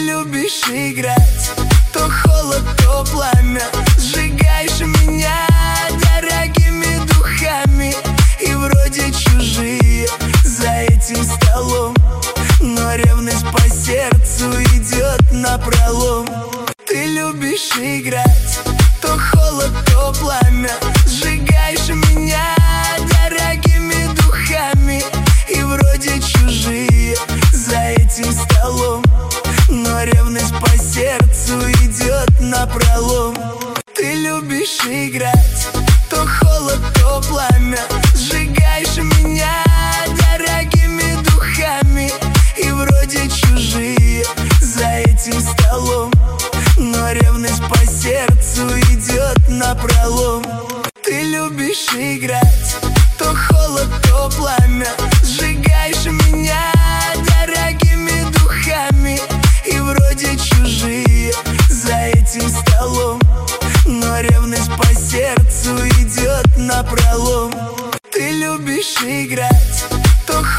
любишь играть, то холод, то пламя. Сжигаешь меня дорогими духами, и вроде чужие за этим столом, но ревность по сердцу идет напролом. Ты любишь играть, то холод, то пламя. Сжигаешь меня дорогими духами, и вроде чужие за этим столом, но ревность по сердцу идет напролом. Ты любишь играть, то холод, то пламя. Сжигаешь меня дорогими духами, и вроде чужие за этим столом, но ревность по сердцу идет напролом. Ты любишь играть, то холод, то пламя. Сжигаешь меня дорогими духами, и вроде чужие за этим столом, но ревность по сердцу идет напролом. Ты любишь играть, то